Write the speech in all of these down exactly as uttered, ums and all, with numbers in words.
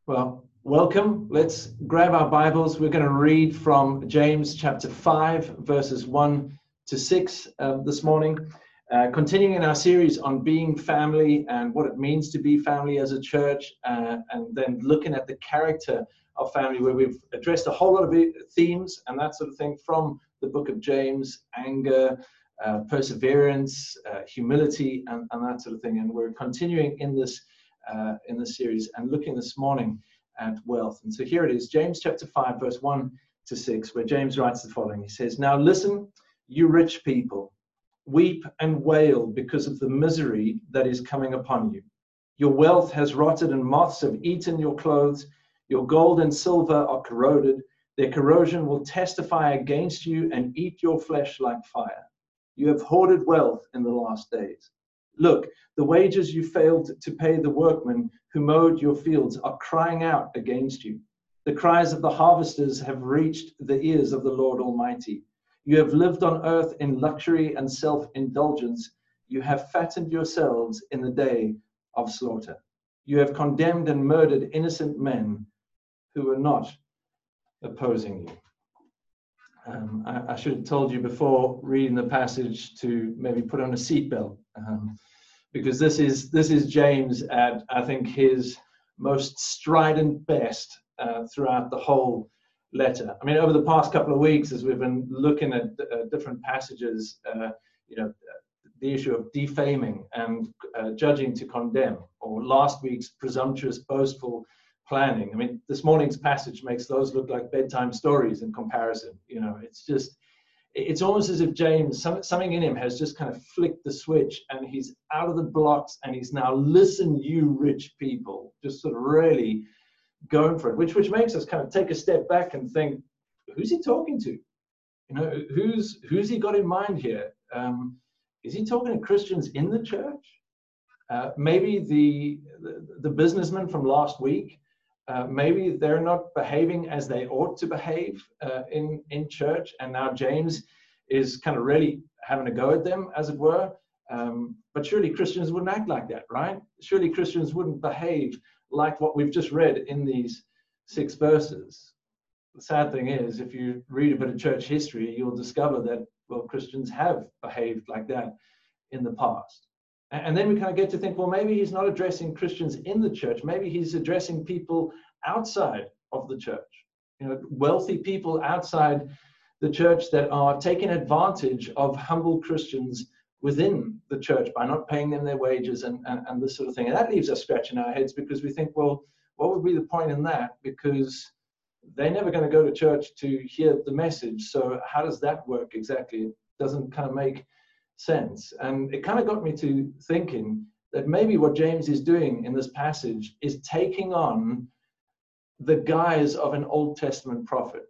Well, welcome. Let's grab our Bibles. We're going to read from James chapter five, verses one to six uh, this morning. Uh, continuing in our series on being family and what it means to be family as a church, uh, and then looking at the character of family, where we've addressed a whole lot of themes and that sort of thing from the book of James: anger, uh, perseverance, uh, humility, and, and that sort of thing. And we're continuing in this uh, in this series and looking this morning at wealth. And so here it is, James chapter five, verse one to six, where James writes the following. He says, "Now listen, you rich people. Weep and wail because of the misery that is coming upon you. Your wealth has rotted and moths have eaten your clothes. Your gold and silver are corroded. Their corrosion will testify against you and eat your flesh like fire. You have hoarded wealth in the last days. Look, the wages you failed to pay the workmen who mowed your fields are crying out against you. The cries of the harvesters have reached the ears of the Lord Almighty. You have lived on earth in luxury and self-indulgence. You have fattened yourselves in the day of slaughter. You have condemned and murdered innocent men who were not opposing you." Um, I, I should have told you before reading the passage to maybe put on a seatbelt, um, because this is this is James at, I think, his most strident best uh, throughout the whole letter. I mean, over the past couple of weeks, as we've been looking at uh, different passages, uh, you know, the issue of defaming and uh, judging to condemn, or last week's presumptuous, boastful planning. I mean, this morning's passage makes those look like bedtime stories in comparison. You know, it's just, it's almost as if James, some, something in him has just kind of flicked the switch and he's out of the blocks and he's now, listen, you rich people, just sort of really going for it, which which makes us kind of take a step back and think, who's he talking to? You know, who's who's he got in mind here? Um, is he talking to Christians in the church? Uh, maybe the, the the businessmen from last week. Uh, maybe they're not behaving as they ought to behave uh, in, in church, and now James is kind of really having a go at them, as it were. Um, but surely Christians wouldn't act like that, right? Surely Christians wouldn't behave like what we've just read in these six verses. The sad thing is, if you read a bit of church history, you'll discover that, well, Christians have behaved like that in the past. And then we kind of get to think, well, maybe he's not addressing Christians in the church. Maybe he's addressing people outside of the church, you know, wealthy people outside the church that are taking advantage of humble Christians within the church by not paying them their wages and, and, and this sort of thing. And that leaves us scratching our heads, because we think, well, what would be the point in that? Because they're never going to go to church to hear the message. So how does that work exactly? It doesn't kind of make sense. And it kind of got me to thinking that maybe what James is doing in this passage is taking on the guise of an Old Testament prophet.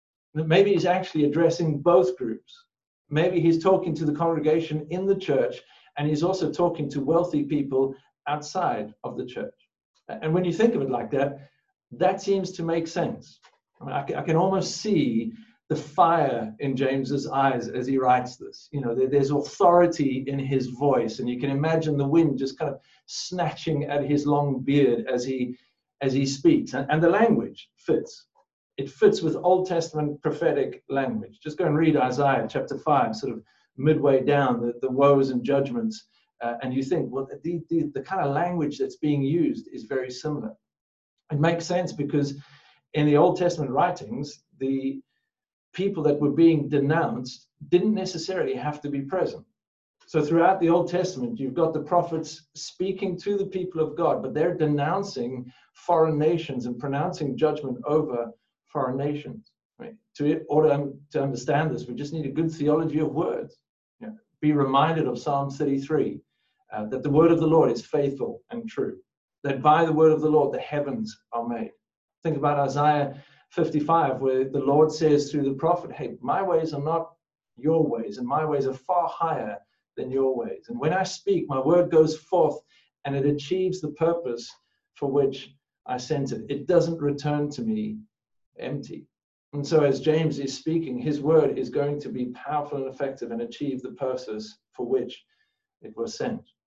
Maybe he's actually addressing both groups. Maybe he's talking to the congregation in the church, and he's also talking to wealthy people outside of the church. And when you think of it like that, that seems to make sense. I mean, I can, I can almost see the fire in James's eyes as he writes this. You know, there, there's authority in his voice, and you can imagine the wind just kind of snatching at his long beard as he as he speaks. And, and the language fits. It fits with Old Testament prophetic language. Just go and read Isaiah chapter five, sort of midway down, the, the woes and judgments, uh, and you think, well, the, the, the kind of language that's being used is very similar. It makes sense because in the Old Testament writings, the people that were being denounced didn't necessarily have to be present. So throughout the Old Testament, you've got the prophets speaking to the people of God, but they're denouncing foreign nations and pronouncing judgment over foreign nations. Right? To in order to understand this, we just need a good theology of words. You know, be reminded of Psalm thirty-three, uh, that the word of the Lord is faithful and true, that by the word of the Lord the heavens are made. Think about Isaiah fifty-five, where the Lord says through the prophet, hey, my ways are not your ways, and my ways are far higher than your ways. And when I speak, my word goes forth and it achieves the purpose for which I sent it. It doesn't return to me empty. And so as James is speaking, his word is going to be powerful and effective and achieve the purpose for which it was sent.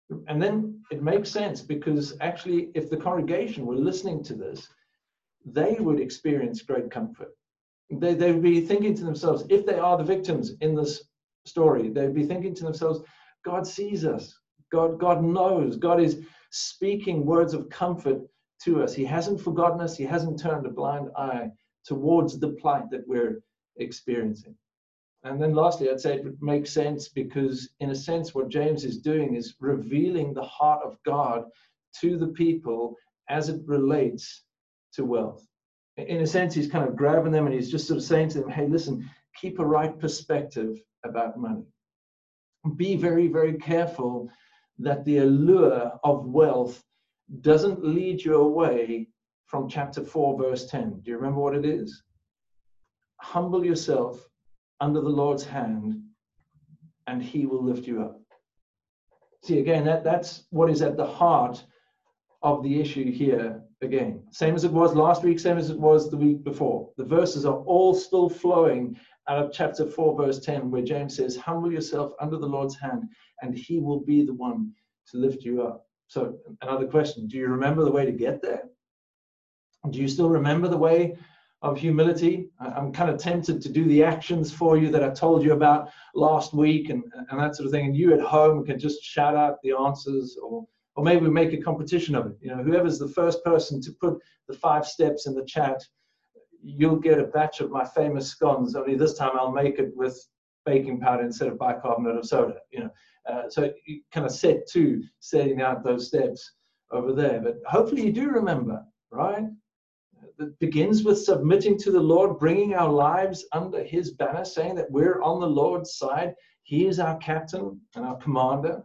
And then it makes sense, because actually, if the congregation were listening to this, they would experience great comfort. They, they would be thinking to themselves, if they are the victims in this story, they'd be thinking to themselves, God sees us. God, God knows. God is speaking words of comfort to us. He hasn't forgotten us. He hasn't turned a blind eye towards the plight that we're experiencing. And then lastly, I'd say it makes sense because, in a sense, what James is doing is revealing the heart of God to the people as it relates to wealth. In a sense, he's kind of grabbing them and he's just sort of saying to them, hey, listen, keep a right perspective about money. Be very, very careful that the allure of wealth doesn't lead you away from chapter four, verse ten. Do you remember what it is? Humble yourself under the Lord's hand, and he will lift you up. See, again, that, that's what is at the heart of the issue here again. Same as it was last week, same as it was the week before. The verses are all still flowing out of chapter four, verse ten, where James says, humble yourself under the Lord's hand, and he will be the one to lift you up. So another question, do you remember the way to get there? Do you still remember the way of humility? I'm kind of tempted to do the actions for you that I told you about last week and, and that sort of thing. And you at home can just shout out the answers, or or maybe we make a competition of it. You know, whoever's the first person to put the five steps in the chat, you'll get a batch of my famous scones. Only this time I'll make it with baking powder instead of bicarbonate of soda. You know, uh, so you kind of set to setting out those steps over there. But hopefully you do remember, right? It begins with submitting to the Lord, bringing our lives under his banner, saying that we're on the Lord's side. He is our captain and our commander.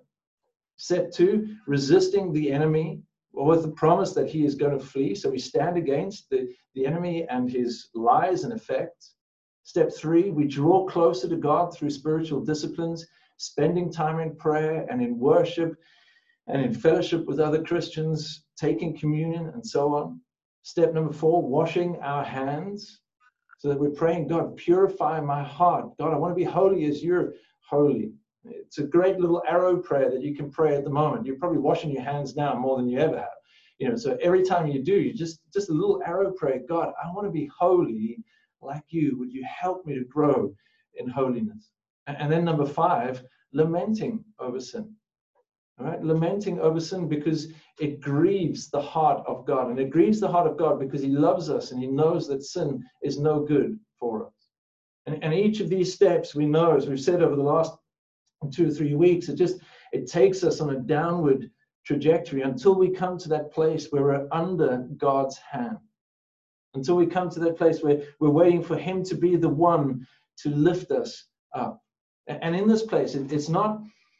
Step two, resisting the enemy, or with the promise that he is going to flee. So we stand against the, the enemy and his lies and effects. Step three, we draw closer to God through spiritual disciplines, spending time in prayer and in worship and in fellowship with other Christians, taking communion and so on. Step number four, washing our hands, so that we're praying, God, purify my heart. God, I want to be holy as you're holy. It's a great little arrow prayer that you can pray at the moment. You're probably washing your hands now more than you ever have. You know, so every time you do, you just, just a little arrow prayer, God, I want to be holy like you. Would you help me to grow in holiness? And, and then number five, lamenting over sin. All right, lamenting over sin because it grieves the heart of God. And it grieves the heart of God because he loves us and he knows that sin is no good for us. And, and each of these steps, we know, as we've said over the last two or three weeks, it just, it takes us on a downward trajectory until we come to that place where we're under God's hand. Until we come to that place where we're waiting for him to be the one to lift us up. And in this place, it, it's not,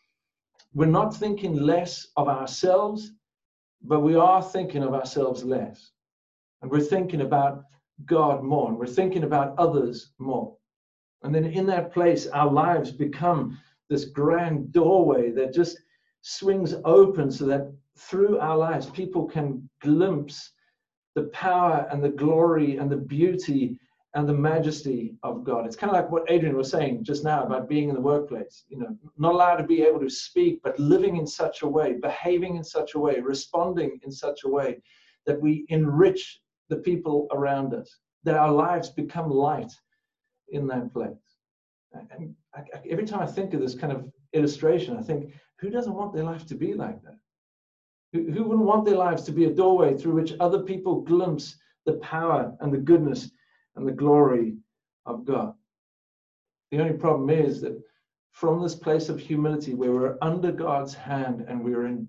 we're not thinking less of ourselves, but we are thinking of ourselves less. And we're thinking about God more, and we're thinking about others more. And then in that place, our lives become this grand doorway that just swings open so that through our lives, people can glimpse the power and the glory and the beauty and the majesty of God. It's kind of like what Adrian was saying just now about being in the workplace. You know, not allowed to be able to speak, but living in such a way, behaving in such a way, responding in such a way that we enrich the people around us, that our lives become light in that place. And I, I, every time I think of this kind of illustration, I think, who doesn't want their life to be like that? Who, who wouldn't want their lives to be a doorway through which other people glimpse the power and the goodness and the glory of God? The only problem is that from this place of humility where we're under God's hand and we're in,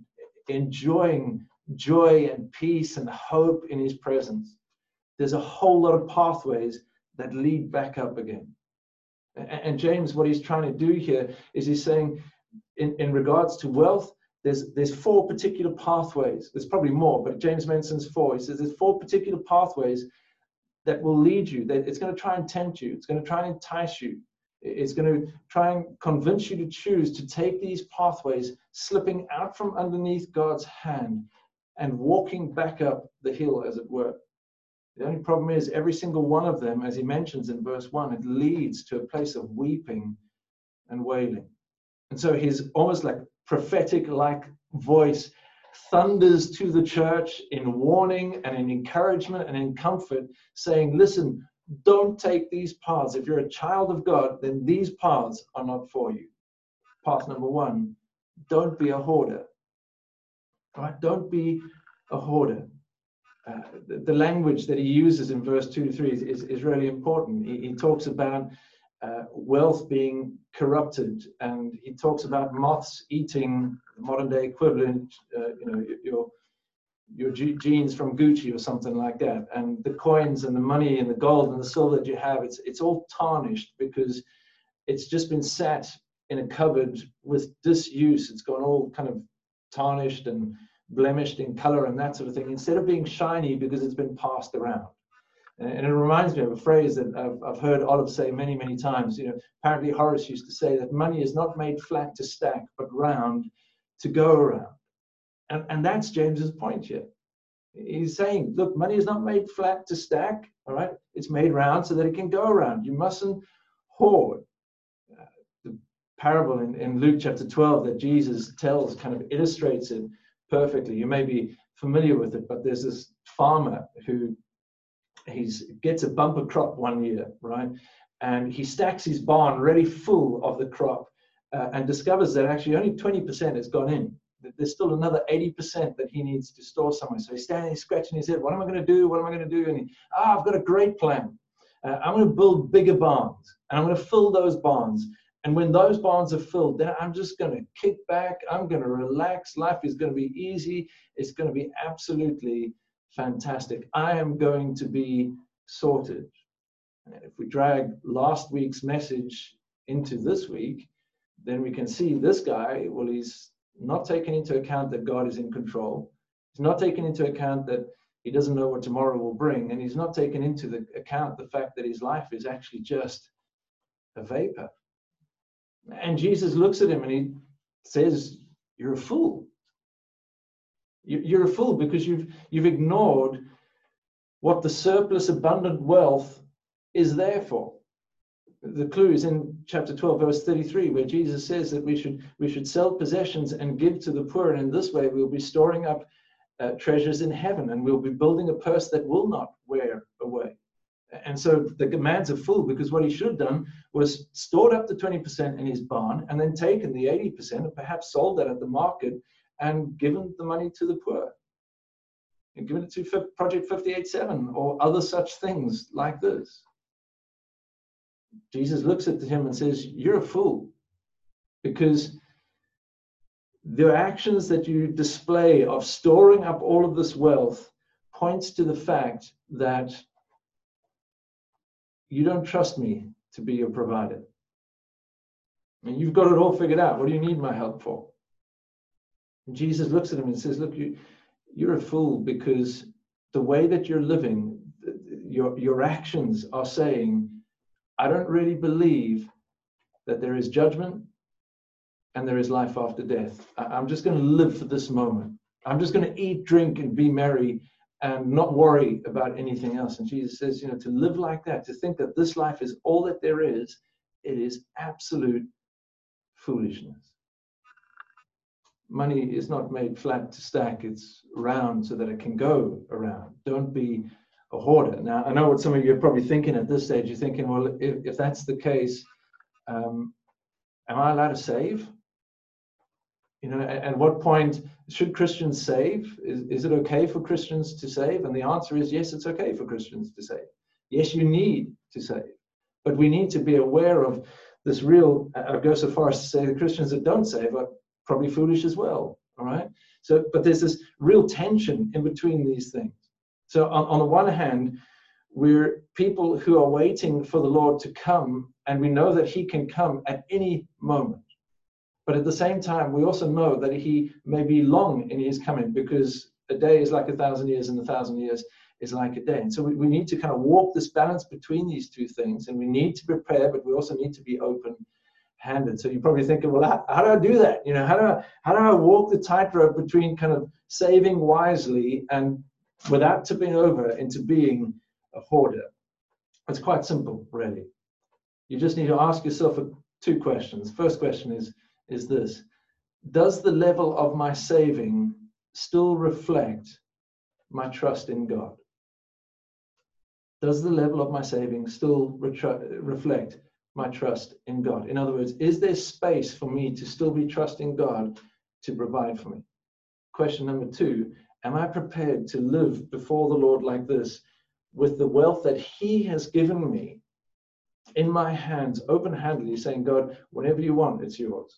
enjoying joy and peace and hope in his presence, there's a whole lot of pathways that lead back up again. And, and James, what he's trying to do here is he's saying in, in regards to wealth, There's, there's four particular pathways. There's probably more, but James mentions four. He says there's four particular pathways that will lead you. That it's going to try and tempt you. It's going to try and entice you. It's going to try and convince you to choose to take these pathways, slipping out from underneath God's hand and walking back up the hill, as it were. The only problem is every single one of them, as he mentions in verse one, it leads to a place of weeping and wailing. And so he's almost like prophetic like voice thunders to the church in warning and in encouragement and in comfort, saying, listen, don't take these paths. If you're a child of God, then these paths are not for you. Path number one, don't be a hoarder. Right? Don't be a hoarder. Uh, the, the language that he uses in verse two to three is, is, is really important. He, he talks about uh, wealth being corrupted, and he talks about moths eating, modern day equivalent, uh, you know, your your jeans from Gucci or something like that, and the coins and the money and the gold and the silver that you have, it's it's all tarnished because it's just been sat in a cupboard with disuse. It's gone all kind of tarnished and blemished in color and that sort of thing, instead of being shiny because it's been passed around. And it reminds me of a phrase that I've, I've heard Olive say many, many times. You know, apparently Horace used to say that money is not made flat to stack, but round to go around. And, and that's James's point here. He's saying, look, money is not made flat to stack, all right? It's made round so that it can go around. You mustn't hoard. Uh, the parable in, in Luke chapter twelve that Jesus tells kind of illustrates it perfectly. You may be familiar with it, but there's this farmer who he's gets a bumper crop one year, right? And he stacks his barn really full of the crop uh, and discovers that actually only twenty percent has gone in. There's still another eighty percent that he needs to store somewhere. So he's standing, he's scratching his head. What am I going to do? What am I going to do? And he, ah, I've got a great plan. Uh, I'm going to build bigger barns, and I'm going to fill those barns. And when those barns are filled, then I'm just going to kick back. I'm going to relax. Life is going to be easy. It's going to be absolutely fantastic. I am going to be sorted. And if we drag last week's message into this week, then we can see this guy, well, he's not taking into account that God is in control. He's not taking into account that he doesn't know what tomorrow will bring. And he's not taking into the account the fact that his life is actually just a vapor. And Jesus looks at him and he says, you're a fool. You're a fool because you've, you've ignored what the surplus abundant wealth is there for. The clue is in chapter twelve, verse thirty-three, where Jesus says that we should we should sell possessions and give to the poor. And in this way, we'll be storing up uh, treasures in heaven, and we'll be building a purse that will not wear away. And so the man's a fool, because what he should have done was stored up the twenty percent in his barn and then taken the eighty percent and perhaps sold that at the market and given the money to the poor. And given it to Project fifty-eight seven or other such things like this. Jesus looks at him and says, you're a fool, because the actions that you display of storing up all of this wealth points to the fact that you don't trust me to be your provider. I mean, you've got it all figured out. What do you need my help for? And Jesus looks at him and says, look, you, you're a fool, because the way that you're living, your, your actions are saying, I don't really believe that there is judgment and there is life after death. I'm just going to live for this moment. I'm just going to eat, drink, and be merry and not worry about anything else. And Jesus says, you know, to live like that, to think that this life is all that there is, it is absolute foolishness. Money is not made flat to stack. It's round so that it can go around. Don't be a hoarder. Now, I know what some of you are probably thinking at this stage. You're thinking, well, if, if that's the case, um, am I allowed to save? You know, at, at what point should Christians save? Is, is it okay for Christians to save? And the answer is yes, it's okay for Christians to save. Yes, you need to save. But we need to be aware of this real, I go so far as to say the Christians that don't save are probably foolish as well, all right? So, but there's this real tension in between these things. So on, on the one hand, we're people who are waiting for the Lord to come, and we know that he can come at any moment. But at the same time, we also know that he may be long in his coming, because a day is like a thousand years and a thousand years is like a day. And so we, we need to kind of walk this balance between these two things, and we need to prepare, but we also need to be open-handed. So you're probably thinking, well, how, how do I do that? You know, how do I, how do I walk the tightrope between kind of saving wisely and without tipping over into being a hoarder? It's quite simple, really. You just need to ask yourself two questions. First question is, is this: does the level of my saving still reflect my trust in God? Does the level of my saving still retru- reflect my trust in God? In other words, is there space for me to still be trusting God to provide for me? Question number two, am I prepared to live before the Lord like this, with the wealth that He has given me in my hands, open-handedly, saying, God, whatever you want, it's yours?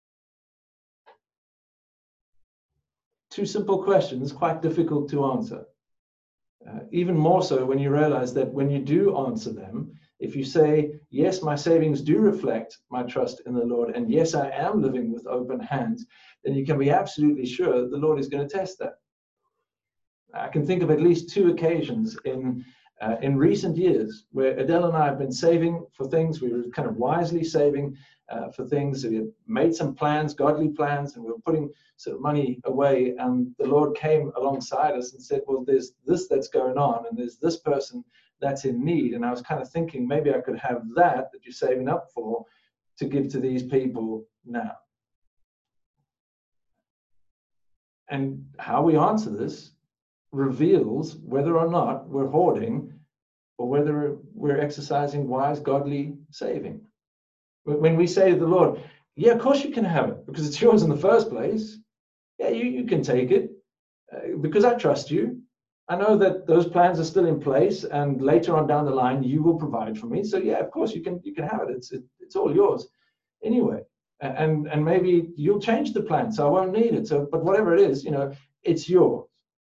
Two simple questions, quite difficult to answer. Uh, even more so when you realize that when you do answer them, if you say, yes, my savings do reflect my trust in the Lord, and yes, I am living with open hands, then you can be absolutely sure the Lord is going to test that. I can think of at least two occasions in uh, in recent years where Adele and I have been saving for things. We were kind of wisely saving uh, for things. We had made some plans, godly plans, and we were putting sort of money away. And the Lord came alongside us and said, well, there's this that's going on, and there's this person that's in need. And I was kind of thinking maybe I could have that that you're saving up for to give to these people now. And how we answer this reveals whether or not we're hoarding or whether we're exercising wise, godly saving. When we say to the Lord, yeah, of course you can have it because it's yours in the first place. Yeah, you, you can take it uh, because I trust you. I know that those plans are still in place, and later on down the line, you will provide for me. So yeah, of course you can you can have it. It's it, it's all yours anyway. And and maybe you'll change the plan, so I won't need it. So, but whatever it is, you know, it's yours.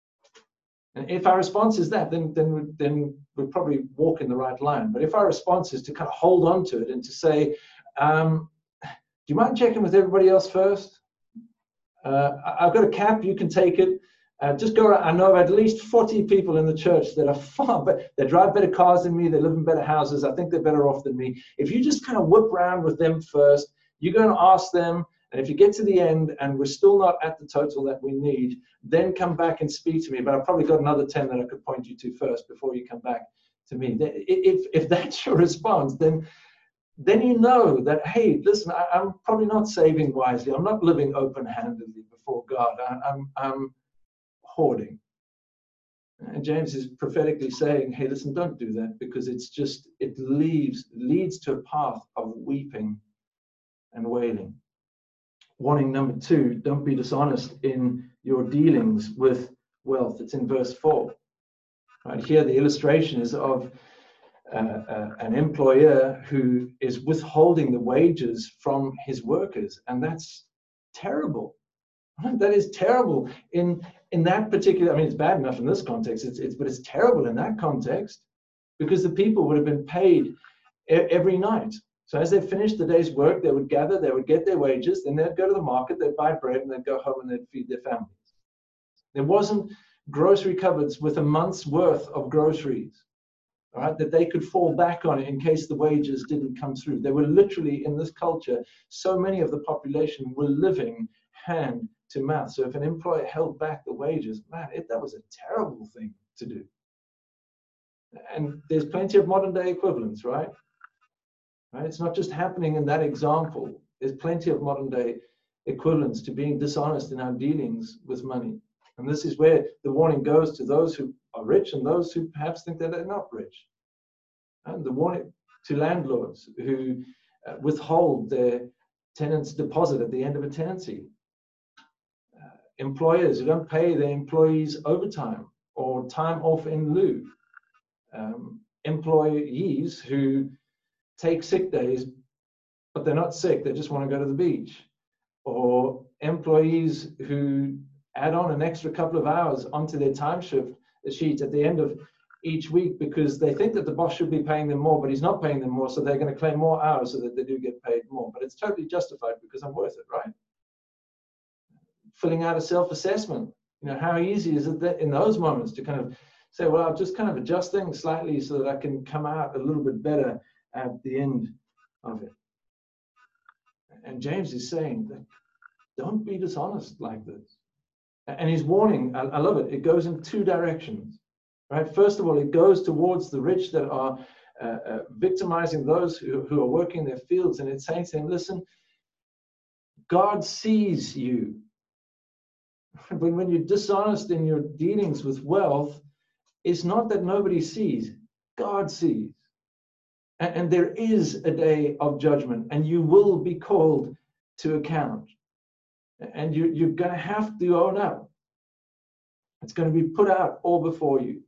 And if our response is that, then then then we'll probably walk in the right line. But if our response is to kind of hold on to it and to say, um, do you mind checking with everybody else first? Uh, I've got a cap, you can take it. Uh, just go around. I know of at least forty people in the church that are far, but they drive better cars than me. They live in better houses. I think they're better off than me. If you just kind of whip around with them first, you're going to ask them. And if you get to the end and we're still not at the total that we need, then come back and speak to me. But I've probably got another ten that I could point you to first before you come back to me. If if that's your response, then then you know that, hey, listen, I, I'm probably not saving wisely. I'm not living open-handedly before God. I, I'm I'm hoarding. And James is prophetically saying, hey, listen, don't do that, because it's just, it leaves, leads to a path of weeping and wailing. Warning number two, don't be dishonest in your dealings with wealth. It's in verse four. Right here, the illustration is of uh, uh, an employer who is withholding the wages from his workers, and that's terrible. That is terrible in in that particular. I mean, it's bad enough in this context. It's it's but it's terrible in that context, because the people would have been paid e- every night. So as they finished the day's work, they would gather, they would get their wages, then they'd go to the market, they'd buy bread, and they'd go home and they'd feed their families. There wasn't grocery cupboards with a month's worth of groceries, all right, that they could fall back on in case the wages didn't come through. They were literally, in this culture, so many of the population were living hand to mouth. So if an employer held back the wages, man, it, that was a terrible thing to do. And there's plenty of modern day equivalents, right? Right? It's not just happening in that example. There's plenty of modern day equivalents to being dishonest in our dealings with money. And this is where the warning goes to those who are rich and those who perhaps think that they're not rich. And the warning to landlords who uh, withhold their tenant's deposit at the end of a tenancy. Uh, employers who don't pay their employees overtime or time off in lieu. Um, employees who take sick days, but they're not sick, they just want to go to the beach. Or employees who add on an extra couple of hours onto their time shift sheet at the end of each week because they think that the boss should be paying them more, but he's not paying them more, so they're going to claim more hours so that they do get paid more. But it's totally justified because I'm worth it, right? Filling out a self-assessment. You know, how easy is it that in those moments to kind of say, well, I'll just kind of adjust things slightly so that I can come out a little bit better at the end of it. And James is saying that don't be dishonest like this. And he's warning, I, I love it, it goes in two directions, right? First of all, it goes towards the rich that are uh, uh, victimizing those who, who are working their fields, and it's saying to them, listen, God sees you. When, when you're dishonest in your dealings with wealth, it's not that nobody sees. God sees. And, and there is a day of judgment, and you will be called to account. And you, you're going to have to own up. It's going to be put out all before you.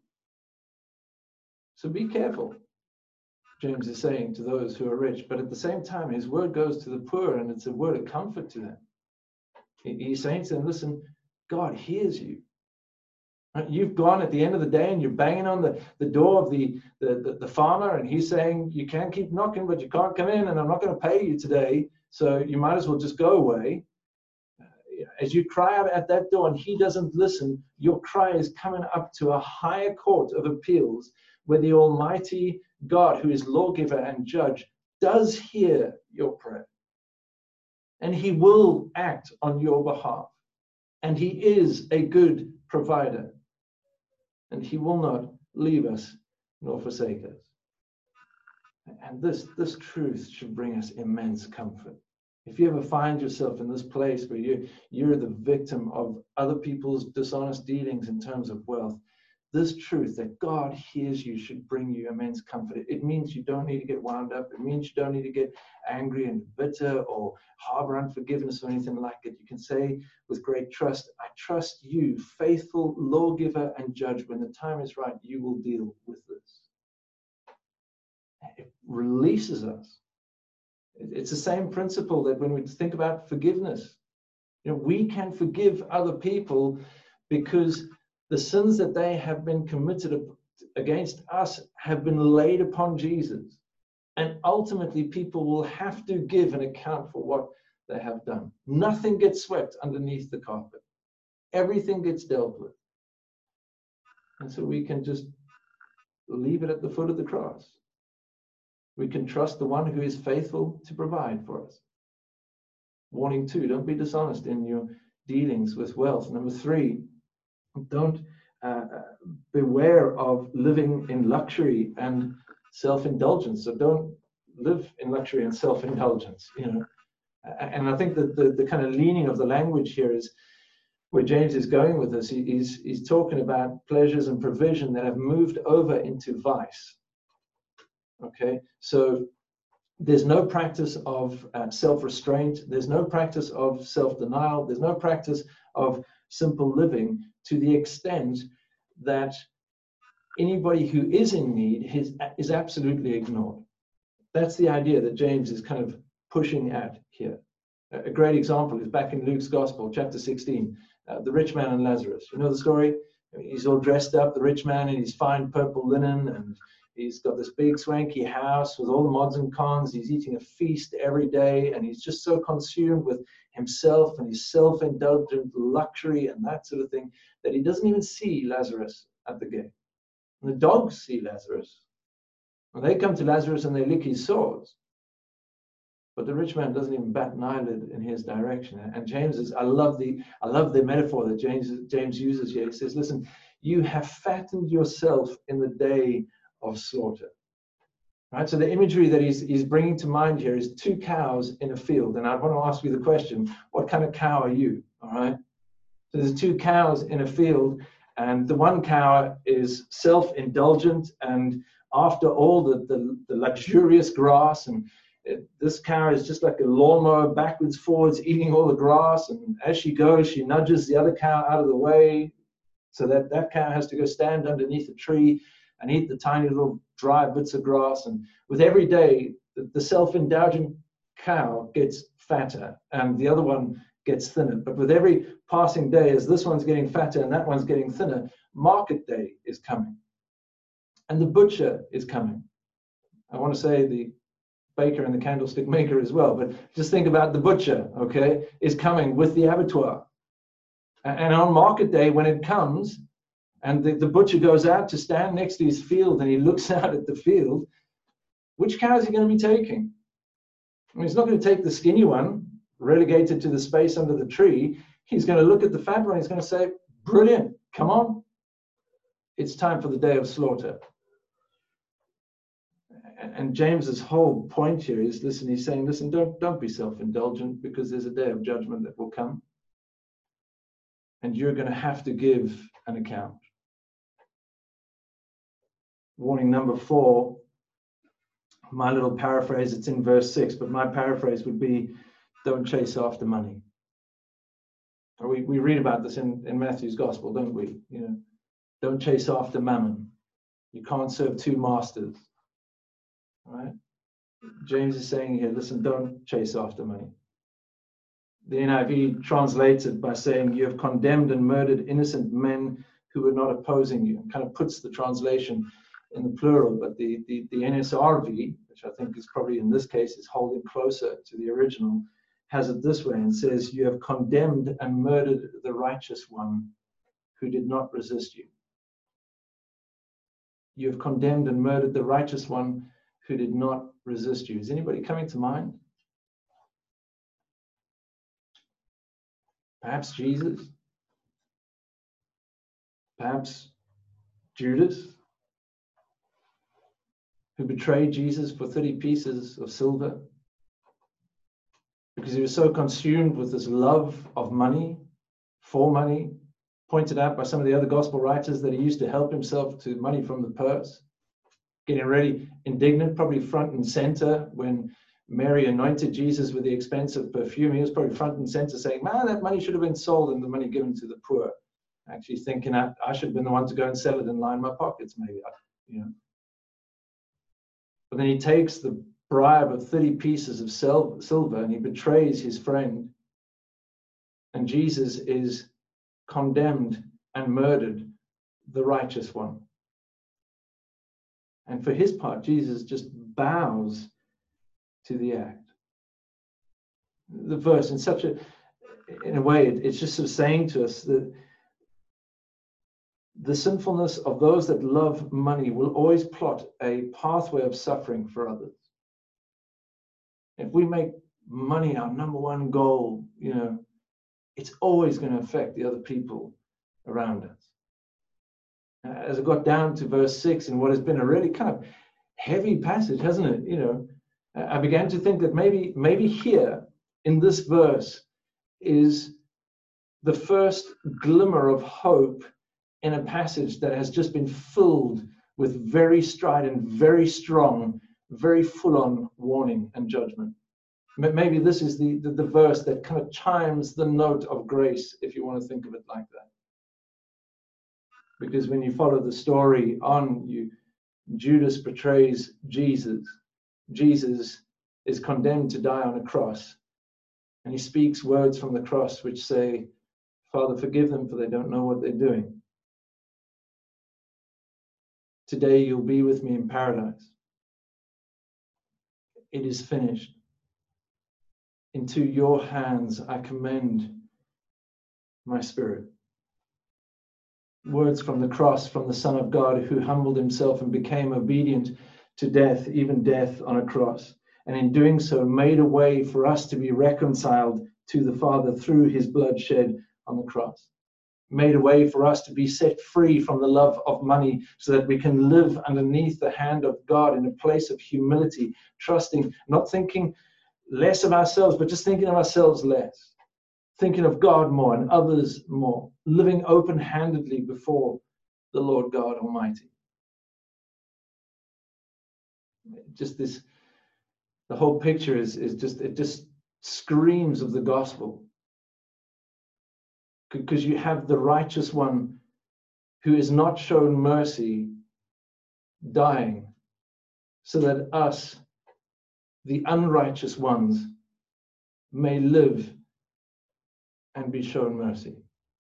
So be careful, James is saying to those who are rich. But at the same time, his word goes to the poor, and it's a word of comfort to them. He's saying to them, listen, God hears you. You've gone at the end of the day and you're banging on the, the door of the, the, the, the farmer, and he's saying, you can keep knocking, but you can't come in, and I'm not going to pay you today, so you might as well just go away. As you cry out at that door and he doesn't listen, your cry is coming up to a higher court of appeals where the Almighty God, who is lawgiver and judge, does hear your prayer. And he will act on your behalf. And he is a good provider. And he will not leave us nor forsake us. And this, this truth should bring us immense comfort. If you ever find yourself in this place where you, you're the victim of other people's dishonest dealings in terms of wealth, this truth that God hears you should bring you immense comfort. It means you don't need to get wound up. It means you don't need to get angry and bitter or harbor unforgiveness or anything like it. You can say with great trust, I trust you, faithful lawgiver and judge. When the time is right, you will deal with this. It releases us. It's the same principle that when we think about forgiveness, you know, we can forgive other people because the sins that they have been committed against us have been laid upon Jesus. And ultimately, people will have to give an account for what they have done. Nothing gets swept underneath the carpet. Everything gets dealt with. And so we can just leave it at the foot of the cross. We can trust the one who is faithful to provide for us. Warning two, don't be dishonest in your dealings with wealth. Number three, don't uh, beware of living in luxury and self-indulgence. So don't live in luxury and self-indulgence, you know. And I think that the, the kind of leaning of the language here is where James is going with this. He, he's, he's talking about pleasures and provision that have moved over into vice. Okay, so there's no practice of uh, self-restraint. There's no practice of self-denial. There's no practice of simple living to the extent that anybody who is in need is, is absolutely ignored. That's the idea that James is kind of pushing at here. A great example is back in Luke's Gospel, chapter sixteen, uh, the rich man and Lazarus. You know the story? He's all dressed up, the rich man, in his fine purple linen, and he's got this big swanky house with all the mods and cons. He's eating a feast every day, and he's just so consumed with himself and his self-indulgent luxury and that sort of thing that he doesn't even see Lazarus at the gate. And the dogs see Lazarus, and they come to Lazarus and they lick his sores. But the rich man doesn't even bat an eyelid in his direction. And James is, I love the, I love the metaphor that James, James uses here. He says, listen, you have fattened yourself in the day of slaughter. Right? So the imagery that he's, he's bringing to mind here is two cows in a field. And I want to ask you the question, what kind of cow are you? All right. So there's two cows in a field, and the one cow is self-indulgent and after all the, the, the luxurious grass, and it, this cow is just like a lawnmower, backwards, forwards, eating all the grass. And as she goes, she nudges the other cow out of the way so that that cow has to go stand underneath a tree and eat the tiny little dry bits of grass. And with every day, the, the self-indulgent cow gets fatter and the other one gets thinner. But with every passing day, as this one's getting fatter and that one's getting thinner, market day is coming. And the butcher is coming. I want to say the baker and the candlestick maker as well, but just think about the butcher, okay, is coming with the abattoir. And on market day, when it comes, and the, the butcher goes out to stand next to his field and he looks out at the field, which cow is he going to be taking? I mean, he's not going to take the skinny one, relegated to the space under the tree. He's going to look at the fat one. He's going to say, brilliant, come on. It's time for the day of slaughter. And James's whole point here is, listen, he's saying, listen, don't, don't be self-indulgent, because there's a day of judgment that will come. And you're going to have to give an account. Warning number four, my little paraphrase, it's in verse six, but my paraphrase would be, don't chase after money. We, we read about this in, in Matthew's gospel, don't we? You know, don't chase after mammon. You can't serve two masters. All right? James is saying here, listen, don't chase after money. The N I V translates it by saying, you have condemned and murdered innocent men who were not opposing you. It kind of puts the translation in the plural, but the, the, the N S R V, which I think is probably in this case is holding closer to the original, has it this way and says, you have condemned and murdered the righteous one who did not resist you. You have condemned and murdered the righteous one who did not resist you. Is anybody coming to mind? Perhaps Jesus? Perhaps Judas, who betrayed Jesus for thirty pieces of silver because he was so consumed with this love of money, for money, pointed out by some of the other gospel writers that he used to help himself to money from the purse, getting really indignant, probably front and center when Mary anointed Jesus with the expensive perfume. He was probably front and center saying, man, that money should have been sold and the money given to the poor. Actually thinking I, I should have been the one to go and sell it and line my pockets, maybe. You know. But then he takes the bribe of thirty pieces of silver and he betrays his friend. And Jesus is condemned and murdered, the righteous one. And for his part, Jesus just bows to the act. The verse, in such a, in a way, it, it's just sort of saying to us that the sinfulness of those that love money will always plot a pathway of suffering for others. If we make money our number one goal, you know, it's always going to affect the other people around us. As I got down to verse six in what has been a really kind of heavy passage, hasn't it? You know, I began to think that maybe, maybe here in this verse is the first glimmer of hope in a passage that has just been filled with very strident, very strong, very full-on warning and judgment. Maybe this is the, the, the verse that kind of chimes the note of grace, if you want to think of it like that. Because when you follow the story on, you, Judas betrays Jesus. Jesus is condemned to die on a cross. And he speaks words from the cross which say, Father, forgive them, for they don't know what they're doing. Today you'll be with me in paradise. It is finished. Into your hands I commend my spirit. Words from the cross, from the Son of God, who humbled himself and became obedient to death, even death on a cross. And in doing so, made a way for us to be reconciled to the Father through his blood shed on the cross. Made a way for us to be set free from the love of money so that we can live underneath the hand of God in a place of humility, trusting, not thinking less of ourselves, but just thinking of ourselves less. Thinking of God more and others more, living open-handedly before the Lord God Almighty. Just this, the whole picture is, is just, it just screams of the gospel. Because you have the righteous one who is not shown mercy dying, so that us, the unrighteous ones, may live and be shown mercy.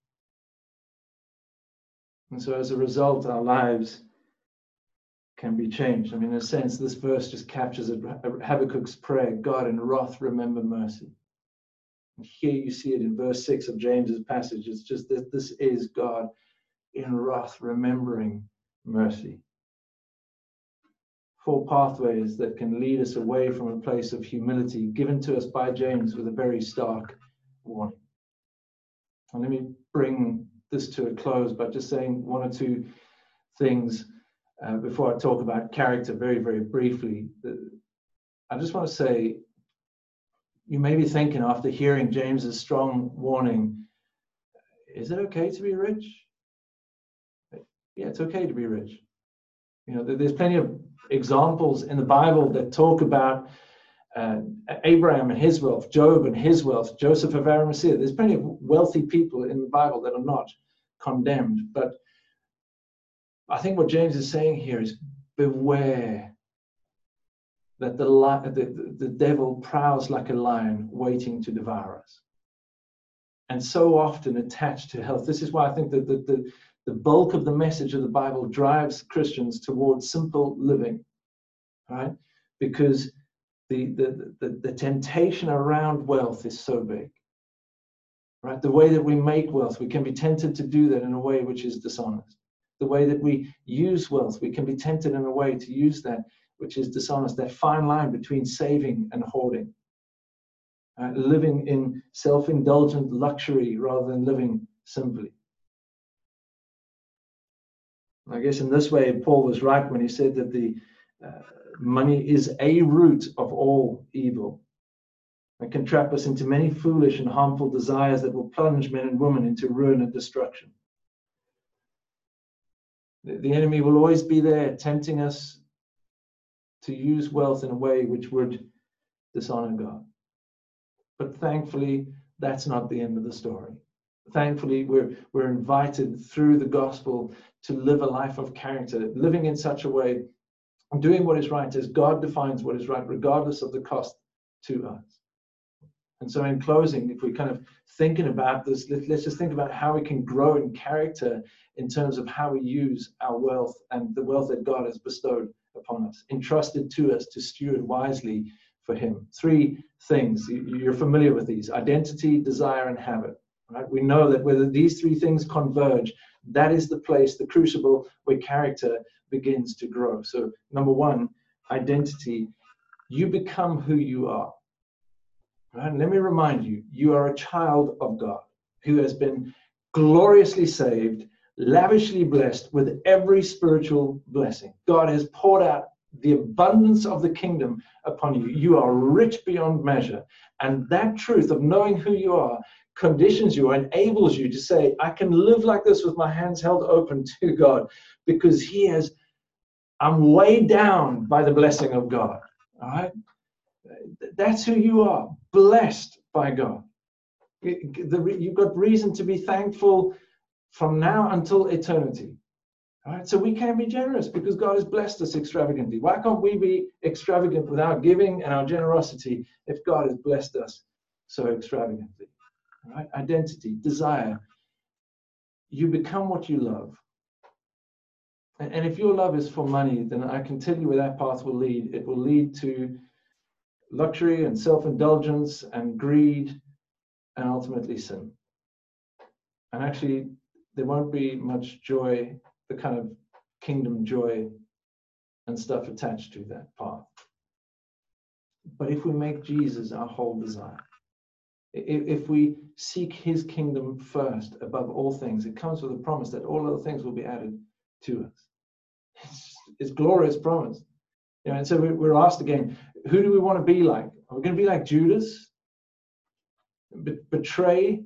And so as a result, our lives can be changed. I mean, in a sense, this verse just captures it, Habakkuk's prayer, God in wrath, remember mercy. And here you see it in verse six of James's passage. It's just that this is God in wrath, remembering mercy. Four pathways that can lead us away from a place of humility given to us by James with a very stark warning. And let me bring this to a close by just saying one or two things. uh, before I talk about character very, very briefly, I just want to say, you may be thinking after hearing James's strong warning, is it okay to be rich? Yeah, it's okay to be rich. You know, there's plenty of examples in the Bible that talk about uh, Abraham and his wealth, Job and his wealth, Joseph of Arimathea. There's plenty of wealthy people in the Bible that are not condemned. But I think what James is saying here is beware that the, the, the devil prowls like a lion waiting to devour us. And so often attached to health. This is why I think that the, the, the bulk of the message of the Bible drives Christians towards simple living, right? Because the, the, the, the temptation around wealth is so big, right? The way that we make wealth, we can be tempted to do that in a way which is dishonest. The way that we use wealth, we can be tempted in a way to use that which is dishonest, that fine line between saving and hoarding. Uh, living in self-indulgent luxury rather than living simply. I guess in this way, Paul was right when he said that the uh, money is a root of all evil. It can trap us into many foolish and harmful desires that will plunge men and women into ruin and destruction. The, the enemy will always be there, tempting us to use wealth in a way which would dishonor God. But thankfully, that's not the end of the story. Thankfully, we're, we're invited through the gospel to live a life of character, living in such a way, doing what is right as God defines what is right, regardless of the cost to us. And so in closing, if we're kind of thinking about this, let, let's just think about how we can grow in character in terms of how we use our wealth and the wealth that God has bestowed upon us, entrusted to us to steward wisely for him. Three things, you're familiar with these: identity, desire, and habit. Right? We know that whether these three things converge, that is the place, the crucible where character begins to grow. So number one, identity. You become who you are. Right? And let me remind you, you are a child of God who has been gloriously saved, lavishly blessed with every spiritual blessing. God has poured out the abundance of the kingdom upon you. You are rich beyond measure. And that truth of knowing who you are conditions you, enables you to say, I can live like this with my hands held open to God because he has, I'm weighed down by the blessing of God. All right? That's who you are, blessed by God. You've got reason to be thankful from now until eternity. All right, so we can be generous because God has blessed us extravagantly. Why can't we be extravagant with our giving and our generosity if God has blessed us so extravagantly? All right, identity, desire. You become what you love. And, and if your love is for money, then I can tell you where that path will lead. It will lead to luxury and self-indulgence and greed and ultimately sin. And actually, there won't be much joy, the kind of kingdom joy and stuff attached to that path. But if we make Jesus our whole desire, if we seek his kingdom first above all things, it comes with a promise that all other things will be added to us. It's, it's glorious promise. You know, and so we're asked again, who do we want to be like? Are we going to be like Judas? Be- betray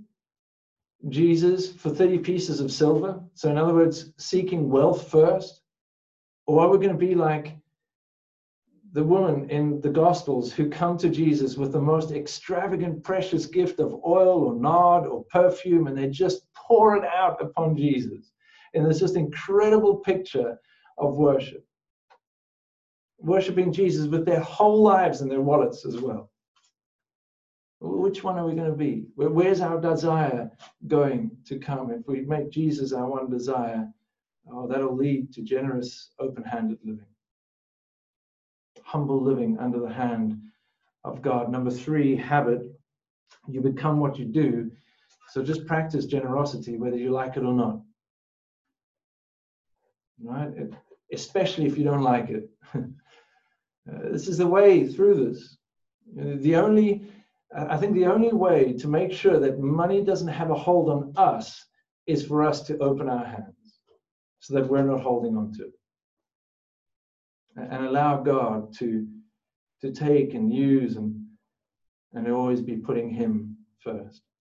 Jesus for thirty pieces of silver? So in other words, seeking wealth first? Or are we going to be like the woman in the Gospels who come to Jesus with the most extravagant, precious gift of oil or nard or perfume, and they just pour it out upon Jesus? And there's just incredible picture of worship. Worshipping Jesus with their whole lives and their wallets as well. Which one are we going to be? Where's our desire going to come? If we make Jesus our one desire, oh, that'll lead to generous, open-handed living. Humble living under the hand of God. Number three, habit. You become what you do. So just practice generosity, whether you like it or not. Right? Especially if you don't like it. Uh, this is the way through this. Uh, the only, uh, I think the only way to make sure that money doesn't have a hold on us is for us to open our hands so that we're not holding on to it. and allow God to, to take and use and, and always be putting him first.